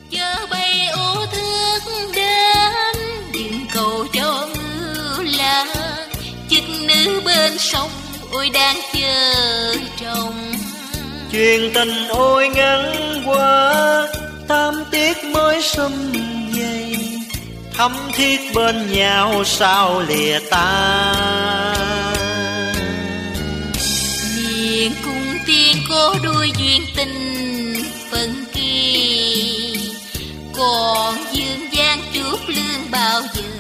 Chờ bay ô thức đến dừng cầu cho ngư là chức nữ bên sông ôi đang chờ chồng. Chuyện tình ôi ngắn qua tam tiết mới sum vầy, thắm thiết bên nhau sao lìa ta. Miền cung tiên có đôi duyên tình phân kỳ, còn dương gian trước lương bao giờ.